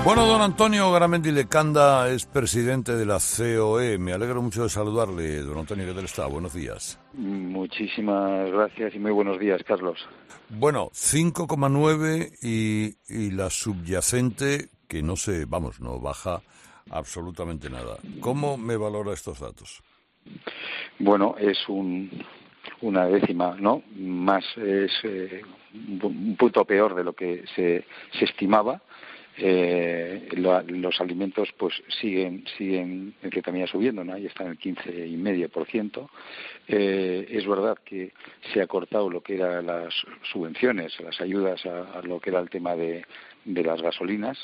Bueno, don Antonio Garamendi Lecanda es presidente de la COE. Me alegro mucho de saludarle. Don Antonio, ¿qué tal está? Buenos días. Muchísimas gracias y muy buenos días, Carlos. Bueno, 5,9 y la subyacente que no baja absolutamente nada. ¿Cómo me valora estos datos? Bueno, es una décima, ¿no? Más es un punto peor de lo que se estimaba. Los alimentos pues siguen en cierta medida subiendo, ¿no? Y están en el 15,5%. Es verdad que se ha cortado lo que eran las subvenciones, las ayudas a lo que era el tema de las gasolinas,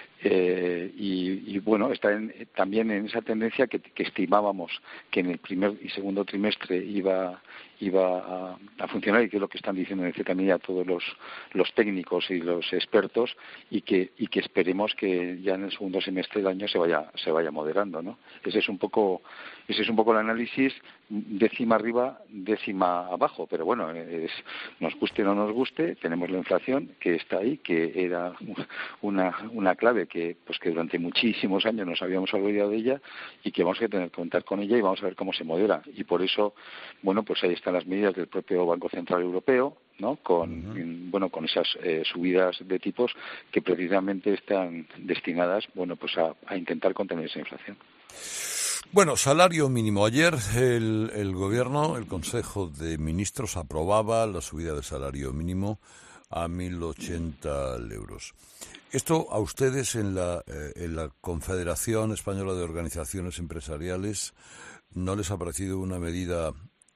y bueno, está también en esa tendencia que estimábamos que en el primer y segundo trimestre iba a funcionar, y que es lo que están diciendo en cierta medida todos los técnicos y los expertos, y que esperemos que ya en el segundo semestre del año se vaya moderando, ¿no? Ese es un poco el análisis, décima arriba, décima abajo, pero bueno, nos guste o no nos guste, tenemos la inflación que está ahí, que era una clave que durante muchísimos años nos habíamos olvidado de ella, y que vamos a tener que contar con ella, y vamos a ver cómo se modera. Y por eso, bueno, pues ahí están las medidas del propio Banco Central Europeo, ¿no? Con esas subidas de tipos que precisamente están destinadas, bueno, pues a intentar contener esa inflación. Bueno, salario mínimo. Ayer el Gobierno, el Consejo de Ministros, aprobaba la subida del salario mínimo a 1.080 euros. Esto a ustedes en la Confederación Española de Organizaciones Empresariales no les ha parecido una medida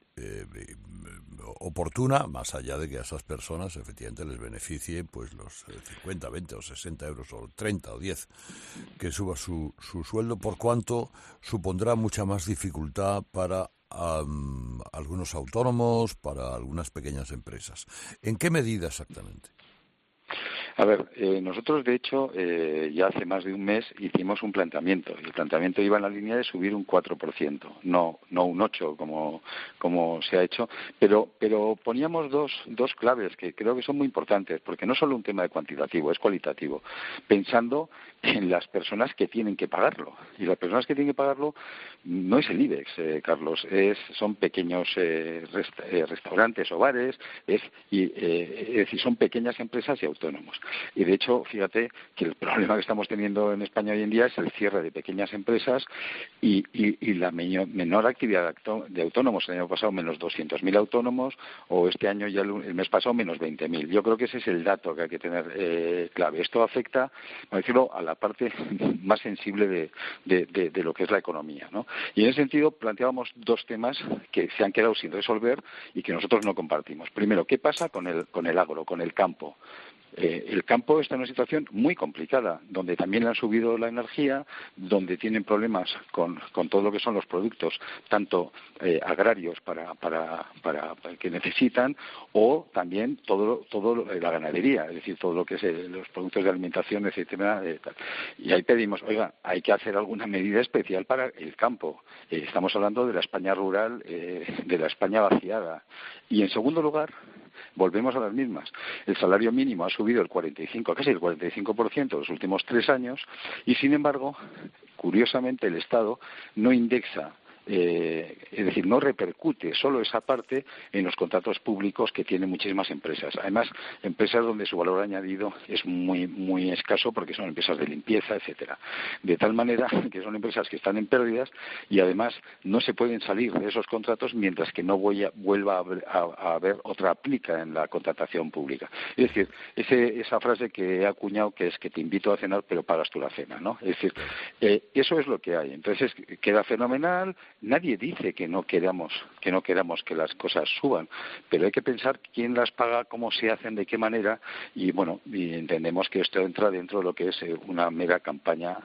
oportuna, más allá de que a esas personas efectivamente les beneficie pues los 50, 20 o 60 euros o 30 o 10 que suba su sueldo, por cuanto supondrá mucha más dificultad para algunos autónomos, para algunas pequeñas empresas. ¿En qué medida exactamente? A ver, nosotros de hecho ya hace más de un mes hicimos un planteamiento, y el planteamiento iba en la línea de subir un 4%, no un 8% como se ha hecho, pero poníamos dos claves que creo que son muy importantes, porque no solo un tema de cuantitativo, es cualitativo, pensando en las personas que tienen que pagarlo, y las personas que tienen que pagarlo no es el IBEX, Carlos, son pequeños restaurantes o bares, es decir, son pequeñas empresas y autónomos. Y de hecho, fíjate que el problema que estamos teniendo en España hoy en día es el cierre de pequeñas empresas y la menor actividad de autónomos. El año pasado menos 200.000 autónomos, o este año ya el mes pasado menos 20.000. Yo creo que ese es el dato que hay que tener clave. Esto afecta, por decirlo, a la parte más sensible de lo que es la economía, ¿no? Y en ese sentido planteábamos dos temas que se han quedado sin resolver y que nosotros no compartimos. Primero, ¿qué pasa con el agro, con el campo? El campo está en una situación muy complicada, donde también le han subido la energía, donde tienen problemas con todo lo que son los productos, tanto agrarios para que necesitan, o también todo la ganadería, es decir, todo lo que es los productos de alimentación, etcétera, tal. Y ahí pedimos, oiga, hay que hacer alguna medida especial para el campo. Estamos hablando de la España rural, de la España vaciada. Y en segundo lugar, volvemos a las mismas. El salario mínimo ha subido casi el 45% en los últimos 3 años, y sin embargo, curiosamente, el Estado no indexa, es decir, no repercute solo esa parte en los contratos públicos que tienen muchísimas empresas. Además, empresas donde su valor añadido es muy muy escaso, porque son empresas de limpieza, etcétera. De tal manera que son empresas que están en pérdidas, y además no se pueden salir de esos contratos mientras que no vuelva a haber otra aplica en la contratación pública. Es decir, esa frase que he acuñado, que es que te invito a cenar pero pagas tú la cena, ¿no? Es decir, eso es lo que hay. Entonces queda fenomenal. Nadie dice que no queramos que las cosas suban, pero hay que pensar quién las paga, cómo se hacen, de qué manera, y bueno, y entendemos que esto entra dentro de lo que es una mera campaña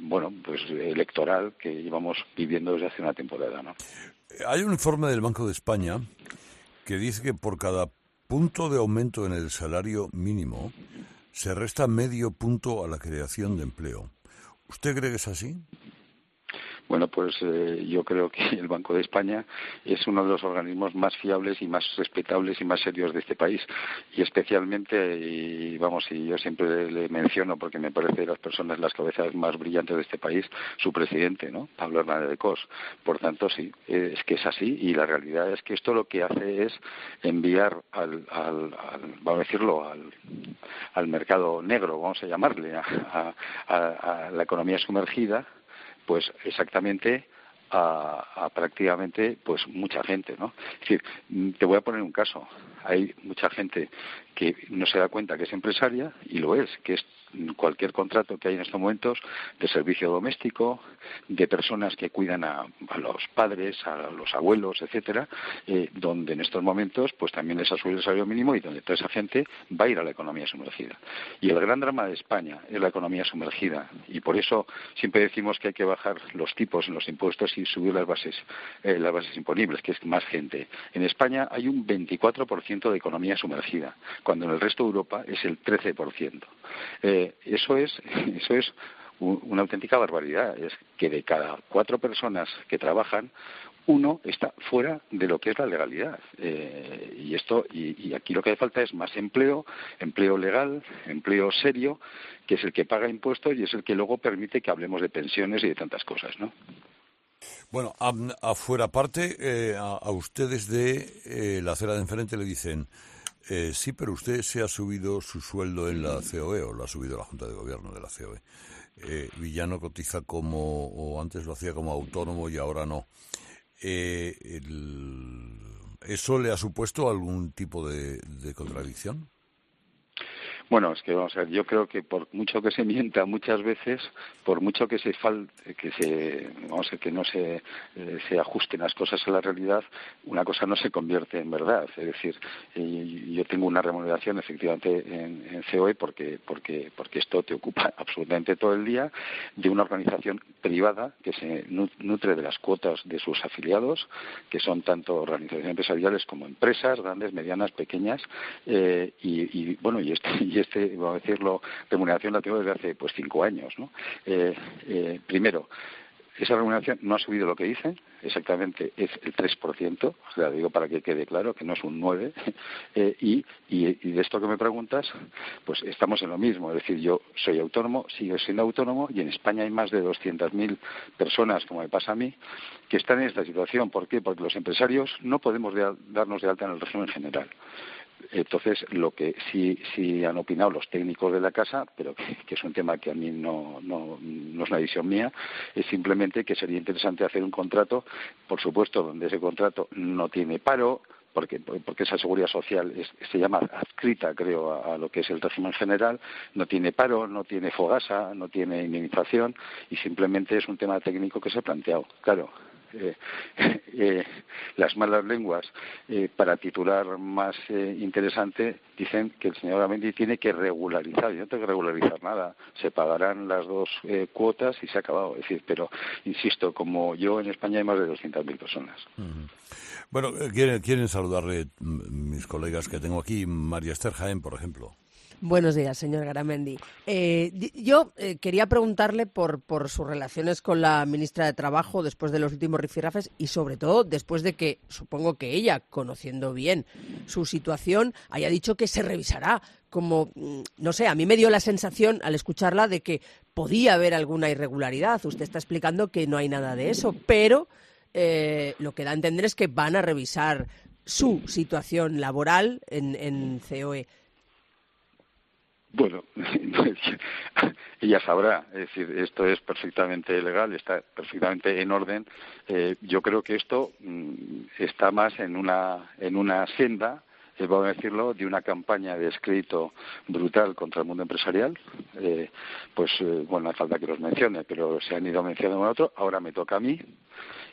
electoral que llevamos viviendo desde hace una temporada, ¿no? Hay un informe del Banco de España que dice que por cada punto de aumento en el salario mínimo se resta medio punto a la creación de empleo. ¿Usted cree que es así? Bueno, pues yo creo que el Banco de España es uno de los organismos más fiables y más respetables y más serios de este país. Y especialmente, y yo siempre le menciono porque me parece de las personas, las cabezas más brillantes de este país, su presidente, ¿no? Pablo Hernández de Cos. Por tanto, sí, es que es así. Y la realidad es que esto lo que hace es enviar vamos a decirlo, al mercado negro, vamos a llamarle, a la economía sumergida, pues exactamente a prácticamente pues mucha gente, ¿no? Es decir, te voy a poner un caso. Hay mucha gente que no se da cuenta que es empresaria, y lo es, que es cualquier contrato que hay en estos momentos de servicio doméstico, de personas que cuidan a los padres, a los abuelos, etcétera, donde en estos momentos pues también les ha subido el salario mínimo y donde toda esa gente va a ir a la economía sumergida. Y el gran drama de España es la economía sumergida, y por eso siempre decimos que hay que bajar los tipos en los impuestos y subir las bases imponibles, que es más gente. En España hay un 24% de economía sumergida, cuando en el resto de Europa es el 13%. Eso es una auténtica barbaridad. Es que de cada 4 personas que trabajan, uno está fuera de lo que es la legalidad. Y aquí lo que hace falta es más empleo legal, empleo serio, que es el que paga impuestos y es el que luego permite que hablemos de pensiones y de tantas cosas, ¿no? Bueno, afuera parte, a ustedes de la acera de enfrente le dicen, sí, pero usted se ha subido su sueldo en la COE, o lo ha subido la Junta de Gobierno de la COE. Villano cotiza o antes lo hacía como autónomo y ahora no. ¿Eso le ha supuesto algún tipo de contradicción? Bueno, es que vamos a ver, yo creo que por mucho que se mienta muchas veces, por mucho que no se ajusten las cosas a la realidad, una cosa no se convierte en verdad. Es decir, yo tengo una remuneración efectivamente en COE porque esto te ocupa absolutamente todo el día, de una organización privada que se nutre de las cuotas de sus afiliados, que son tanto organizaciones empresariales como empresas, grandes, medianas, pequeñas, y vamos a decirlo, remuneración la tengo desde hace 5 años, ¿no? Primero, esa remuneración no ha subido lo que dicen, exactamente es el 3%, o sea, digo para que quede claro que no es un 9%, y de esto que me preguntas, pues estamos en lo mismo, es decir, yo soy autónomo, sigo siendo autónomo, y en España hay más de 200.000 personas, como me pasa a mí, que están en esta situación. ¿Por qué? Porque los empresarios no podemos darnos de alta en el régimen general. Entonces, lo que sí han opinado los técnicos de la casa, pero que es un tema que a mí no es una visión mía, es simplemente que sería interesante hacer un contrato, por supuesto, donde ese contrato no tiene paro, porque esa seguridad social se llama adscrita, creo, a lo que es el régimen general, no tiene paro, no tiene fogasa, no tiene indemnización, y simplemente es un tema técnico que se ha planteado. Claro. Las malas lenguas, para titular más interesante, dicen que el señor Amendi tiene que regularizar. Yo no tengo que regularizar nada, se pagarán las 2 cuotas y se ha acabado. Es decir, pero insisto, como yo, en España hay más de 200.000 personas. Uh-huh. Bueno, quieren saludarle mis colegas que tengo aquí, María Esther Jaén, por ejemplo. Buenos días, señor Garamendi. Yo quería preguntarle por sus relaciones con la ministra de Trabajo después de los últimos rifirrafes y, sobre todo, después de que, supongo que ella, conociendo bien su situación, haya dicho que se revisará. Como, no sé, a mí me dio la sensación, al escucharla, de que podía haber alguna irregularidad. Usted está explicando que no hay nada de eso, pero lo que da a entender es que van a revisar su situación laboral en COE. Bueno, ella sabrá, es decir, esto es perfectamente legal, está perfectamente en orden. Yo creo que esto está más en una senda, vamos a decirlo, de una campaña de descrédito brutal contra el mundo empresarial. Bueno, no hace falta que los mencione, pero se han ido mencionando uno a otro. Ahora me toca a mí.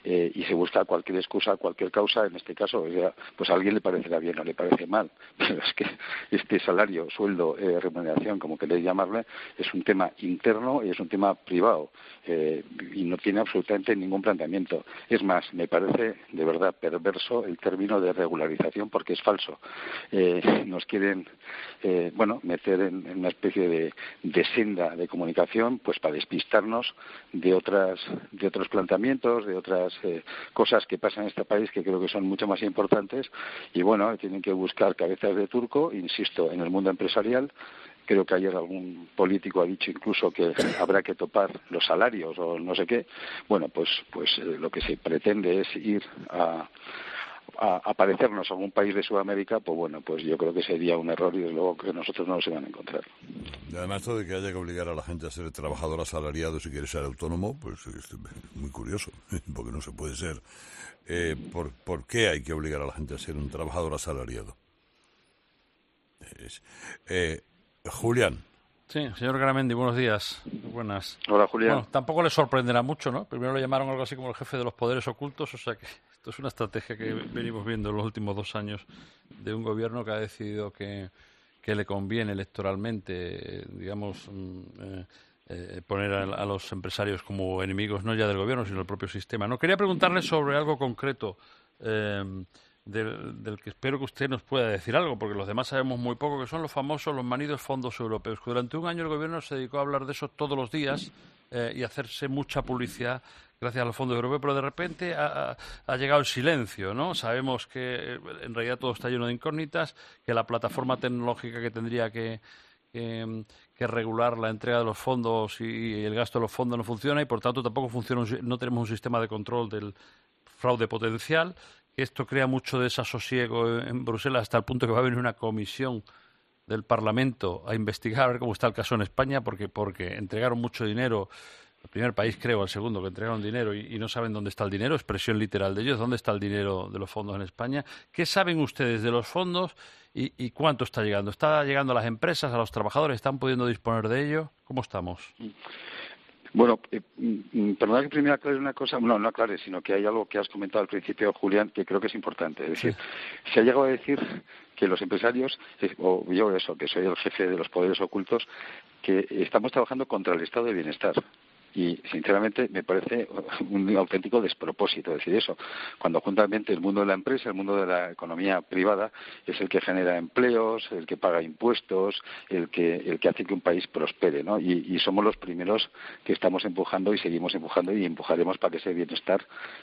y se busca cualquier excusa, cualquier causa. En este caso, pues a alguien le parecerá bien o le parece mal, pero es que este salario, sueldo, remuneración, como queréis llamarle, es un tema interno y es un tema privado, y no tiene absolutamente ningún planteamiento. Es más, me parece de verdad perverso el término de regularización, porque es falso. Nos quieren meter en una especie de senda de comunicación, pues para despistarnos de otros planteamientos, de otras cosas que pasan en este país, que creo que son mucho más importantes. Y bueno, tienen que buscar cabezas de turco, insisto, en el mundo empresarial. Creo que ayer algún político ha dicho incluso que habrá que topar los salarios o no sé qué. Bueno, pues lo que se pretende es ir a parecernos a algún país de Sudamérica. Pues bueno, pues yo creo que sería un error y desde luego que nosotros no nos iban a encontrar. Y además, esto de que haya que obligar a la gente a ser trabajador asalariado si quiere ser autónomo, pues es muy curioso, porque no se puede ser. ¿Por qué hay que obligar a la gente a ser un trabajador asalariado? Julián. Sí, señor Garamendi, buenos días. Buenas. Hola, Julián. Bueno, tampoco le sorprenderá mucho, ¿no? Primero lo llamaron algo así como el jefe de los poderes ocultos, o sea que esto es una estrategia que venimos viendo en los últimos 2 años de un gobierno que ha decidido que le conviene electoralmente, poner a los empresarios como enemigos no ya del gobierno, sino del propio sistema. No quería preguntarle sobre algo concreto del que espero que usted nos pueda decir algo, porque los demás sabemos muy poco, que son los manidos fondos europeos, que durante un año el gobierno se dedicó a hablar de eso todos los días y hacerse mucha publicidad gracias a los fondos europeos, pero de repente ha llegado el silencio, ¿no? Sabemos que en realidad todo está lleno de incógnitas, que la plataforma tecnológica que tendría que regular la entrega de los fondos y el gasto de los fondos no funciona y por tanto tampoco no tenemos un sistema de control del fraude potencial. Esto crea mucho desasosiego en Bruselas hasta el punto que va a venir una comisión del Parlamento a investigar a ver cómo está el caso en España, porque entregaron mucho dinero, el primer país creo, el segundo que entregaron dinero y no saben dónde está el dinero, expresión literal de ellos, dónde está el dinero de los fondos en España. ¿Qué saben ustedes de los fondos y cuánto está llegando? ¿Está llegando a las empresas, a los trabajadores? ¿Están pudiendo disponer de ello? ¿Cómo estamos? Bueno, perdona que primero aclare una cosa, no aclare, sino que hay algo que has comentado al principio, Julián, que creo que es importante. Es decir, se ha llegado a decir que los empresarios, o yo que soy el jefe de los poderes ocultos, que estamos trabajando contra el estado de bienestar. Y, sinceramente, me parece un auténtico despropósito decir eso, cuando juntamente el mundo de la empresa, el mundo de la economía privada, es el que genera empleos, el que paga impuestos, el que hace que un país prospere, ¿no? Y somos los primeros que estamos empujando y seguimos empujando y empujaremos para que ese bienestar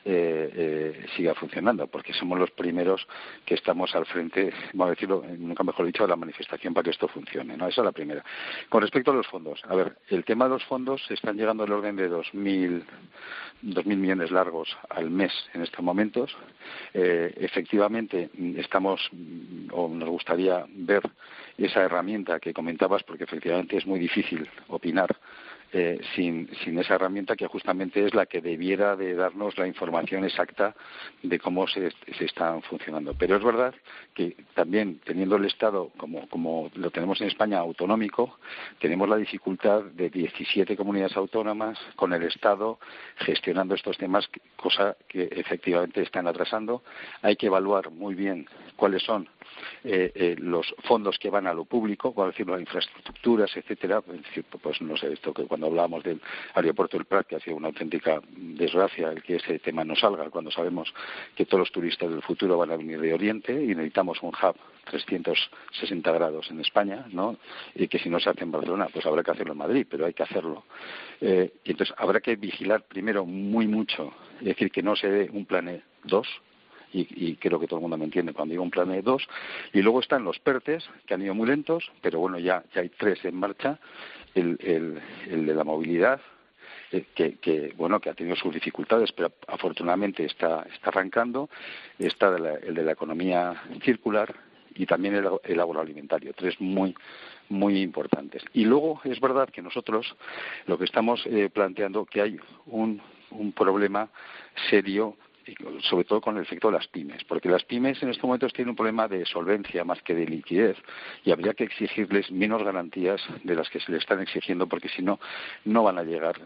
siga funcionando, porque somos los primeros que estamos al frente, vamos a decirlo, nunca mejor dicho, de la manifestación para que esto funcione, ¿no? Esa es la primera. Con respecto a los fondos, a ver, el tema de los fondos están llegando a los orden de 2.000 millones largos al mes en estos momentos. Efectivamente, estamos o nos gustaría ver esa herramienta que comentabas, porque efectivamente es muy difícil opinar sin esa herramienta, que justamente es la que debiera de darnos la información exacta de cómo se están funcionando. Pero es verdad que también, teniendo el Estado como lo tenemos en España autonómico, tenemos la dificultad de 17 comunidades autónomas con el Estado gestionando estos temas, cosa que efectivamente están atrasando. Hay que evaluar muy bien cuáles son los fondos que van a lo público, por decirlo, a infraestructuras, etcétera. Pues no sé, esto que cuando hablábamos del aeropuerto del Prat, que ha sido una auténtica desgracia el que ese tema no salga, cuando sabemos que todos los turistas del futuro van a venir de Oriente y necesitamos un hub 360 grados en España, ¿no? Y que si no se hace en Barcelona, pues habrá que hacerlo en Madrid, pero hay que hacerlo. Y entonces habrá que vigilar primero muy mucho, es decir, que no se dé un plan 2, y creo que todo el mundo me entiende cuando digo un plan 2, y luego están los PERTES, que han ido muy lentos, pero bueno, ya hay 3 en marcha, el de la movilidad, que ha tenido sus dificultades, pero afortunadamente está arrancando, está el de la economía circular y también el agroalimentario, 3 muy muy importantes. Y luego es verdad que nosotros lo que estamos planteando, que hay un problema serio sobre todo con el efecto de las pymes, porque las pymes en estos momentos tienen un problema de solvencia más que de liquidez y habría que exigirles menos garantías de las que se les están exigiendo, porque si no, no van a llegar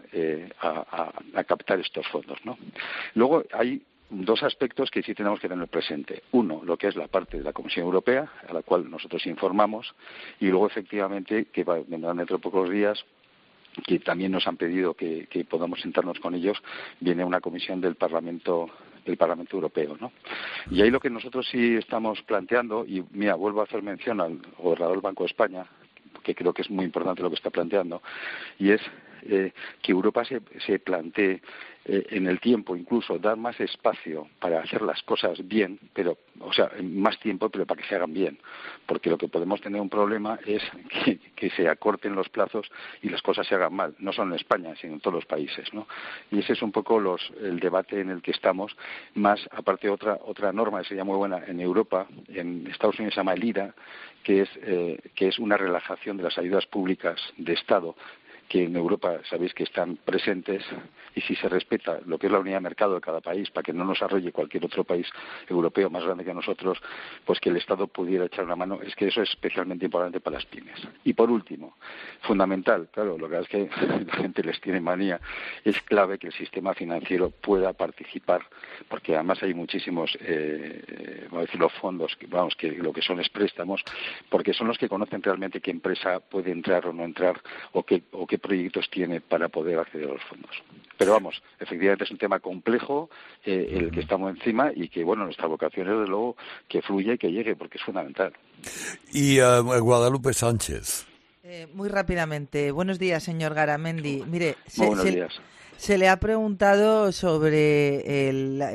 a captar estos fondos, ¿no? Luego hay dos aspectos que sí tenemos que tener presente. Uno, lo que es la parte de la Comisión Europea, a la cual nosotros informamos, y luego, efectivamente, que vendrán dentro de pocos días, que también nos han pedido que podamos sentarnos con ellos, viene una comisión del Parlamento Europeo, ¿no? Y ahí lo que nosotros sí estamos planteando, y mira, vuelvo a hacer mención al gobernador del Banco de España, que creo que es muy importante lo que está planteando, y es que Europa se plantee en el tiempo, incluso dar más espacio para hacer las cosas bien, pero, o sea, más tiempo, pero para que se hagan bien, porque lo que podemos tener un problema es que se acorten los plazos y las cosas se hagan mal, no solo en España, sino en todos los países, ¿no? Y ese es un poco el debate en el que estamos, más aparte otra norma que sería muy buena en Europa, en Estados Unidos se llama el IRA, que es una relajación de las ayudas públicas de Estado, que en Europa sabéis que están presentes, y si se respeta lo que es la unidad de mercado de cada país, para que no nos arrolle cualquier otro país europeo más grande que nosotros, pues que el Estado pudiera echar una mano, es que eso es especialmente importante para las pymes. Y por último, fundamental, claro, lo que es que la gente les tiene manía, es clave que el sistema financiero pueda participar, porque además hay muchísimos, vamos a decir, los fondos, que lo que son es préstamos, porque son los que conocen realmente qué empresa puede entrar o no entrar, o qué proyectos tiene para poder acceder a los fondos. Pero vamos, efectivamente es un tema complejo, el que estamos encima, y que, bueno, nuestra vocación es, desde luego, que fluya y que llegue, porque es fundamental. Y Guadalupe Sánchez. Muy rápidamente. Buenos días, señor Garamendi. Mire, buenos días. Se le ha preguntado sobre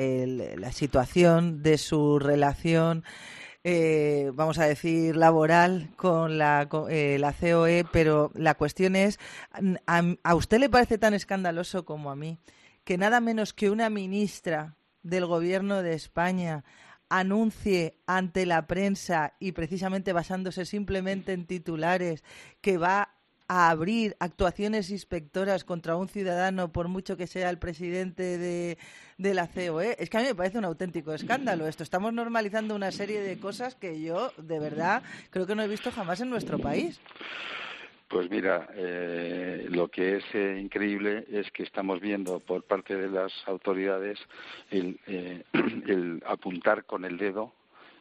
la situación de su relación, vamos a decir, laboral con la COE, pero la cuestión es, ¿a usted le parece tan escandaloso como a mí que nada menos que una ministra del Gobierno de España anuncie ante la prensa, y precisamente basándose simplemente en titulares, que va a abrir actuaciones inspectoras contra un ciudadano, por mucho que sea el presidente de la COE? Es que a mí me parece un auténtico escándalo esto. Estamos normalizando una serie de cosas que yo, de verdad, creo que no he visto jamás en nuestro país. Pues mira, lo que es increíble es que estamos viendo por parte de las autoridades el apuntar con el dedo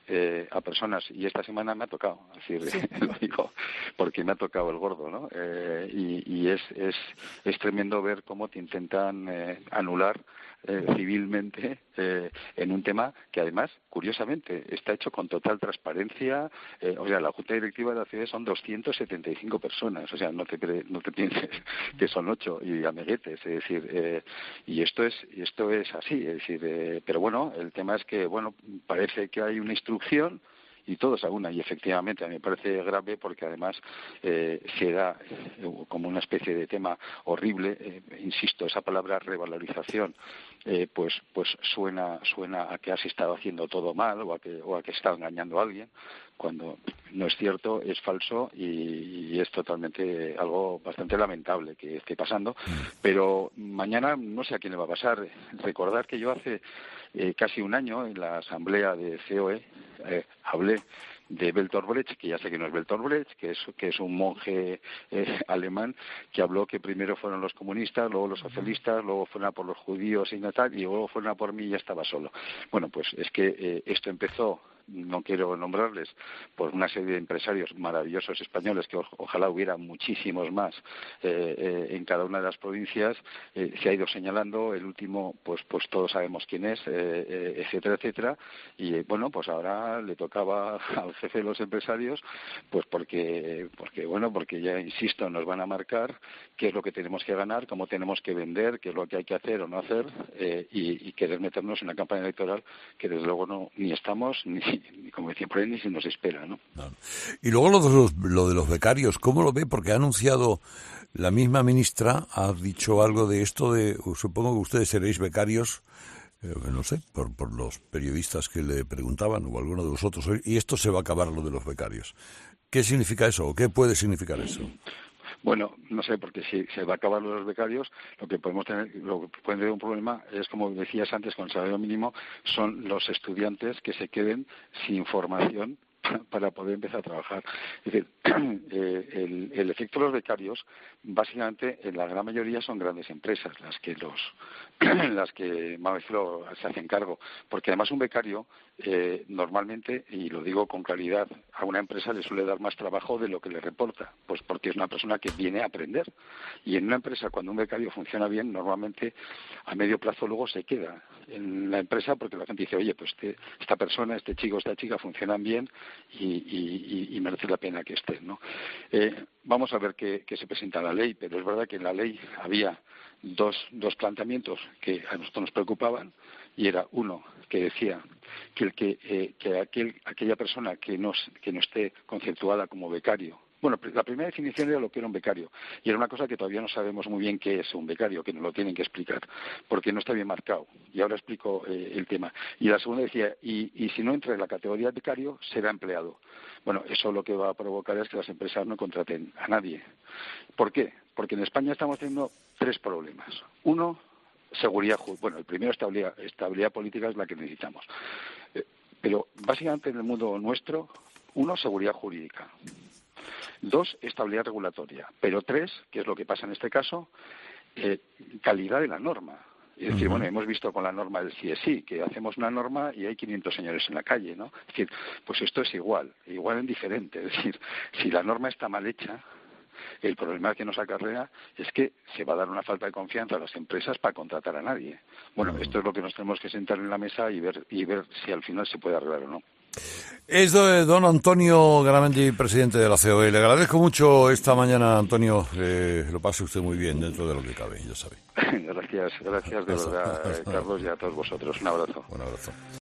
a personas, y esta semana me ha tocado, es decir, sí. Lo digo porque me ha tocado el gordo, ¿no? Y es tremendo ver cómo te intentan anular civilmente en un tema que, además, curiosamente, está hecho con total transparencia. O sea, la Junta Directiva de la COE son 275 personas, o sea, no te pienses que son 8 y amiguetes, es decir, y esto es así, es decir, pero bueno, el tema es que, bueno, parece que hay una instrucción y todos a una, y efectivamente a mí me parece grave, porque además se da como una especie de tema horrible, insisto, esa palabra revalorización pues suena a que has estado haciendo todo mal, o a que está engañando a alguien, cuando no es cierto, es falso, y es totalmente algo bastante lamentable que esté pasando. Pero mañana no sé a quién le va a pasar. Recordar que yo hace casi un año, en la asamblea de COE, hablé de Bertolt Brecht, que ya sé que no es Bertolt Brecht, que es un monje alemán, que habló que primero fueron los comunistas, luego los socialistas, luego fueron a por los judíos y tal, y luego fueron a por mí y ya estaba solo. Bueno, pues es que esto empezó, no quiero nombrarles, por una serie de empresarios maravillosos españoles, que ojalá hubiera muchísimos más en cada una de las provincias. Se ha ido señalando, el último pues todos sabemos quién es, etcétera, etcétera, y bueno, pues ahora le tocaba al jefe de los empresarios, pues porque ya, insisto, nos van a marcar qué es lo que tenemos que ganar, cómo tenemos que vender, qué es lo que hay que hacer o no hacer, y querer meternos en una campaña electoral que desde luego no ni estamos ni como decía por ahí, ni se nos espera, ¿no? Y luego lo de los becarios, ¿cómo lo ve? Porque ha anunciado la misma ministra, ha dicho algo de esto, supongo que ustedes seréis becarios, no sé, por los periodistas que le preguntaban, o alguno de vosotros, y esto se va a acabar, lo de los becarios. ¿Qué significa eso, o qué puede significar eso? Bueno, no sé, porque si se va a acabar los becarios, lo que pueden tener un problema es, como decías antes, con el salario mínimo, son los estudiantes que se queden sin formación para poder empezar a trabajar. Es decir, el efecto de los becarios, básicamente, en la gran mayoría son grandes empresas las que se hacen cargo, porque además un becario normalmente, y lo digo con claridad, a una empresa le suele dar más trabajo de lo que le reporta, pues porque es una persona que viene a aprender. Y en una empresa, cuando un becario funciona bien, normalmente a medio plazo luego se queda en la empresa, porque la gente dice, oye, pues esta persona, este chico, esta chica funcionan bien y merece la pena que estén, ¿no? Vamos a ver qué se presenta en la ley, pero es verdad que en la ley había dos planteamientos que a nosotros nos preocupaban, y era uno que decía que aquella persona que no esté conceptuada como becario. Bueno, la primera definición era lo que era un becario, y era una cosa que todavía no sabemos muy bien qué es un becario, que nos lo tienen que explicar, porque no está bien marcado, y ahora explico el tema. Y la segunda decía, y si no entra en la categoría de becario, será empleado. Bueno, eso lo que va a provocar es que las empresas no contraten a nadie. ¿Por qué? Porque en España estamos teniendo 3 problemas. Uno, seguridad jurídica. Bueno, el primero, estabilidad política, es la que necesitamos. Pero básicamente en el mundo nuestro, 1, seguridad jurídica. 2, estabilidad regulatoria. Pero 3, que es lo que pasa en este caso, calidad de la norma. Es decir, bueno, hemos visto con la norma del CSI que hacemos una norma y hay 500 señores en la calle, ¿no? Es decir, pues esto es igual en diferente. Es decir, si la norma está mal hecha, el problema que nos acarrea es que se va a dar una falta de confianza a las empresas para contratar a nadie. Bueno, esto es lo que nos tenemos que sentar en la mesa y ver si al final se puede arreglar o no. Es don Antonio Garamendi, presidente de la COE. Le agradezco mucho esta mañana, Antonio. Lo pase usted muy bien dentro de lo que cabe, ya sabe. Gracias de verdad, Carlos, y a todos vosotros. Un abrazo. Un abrazo.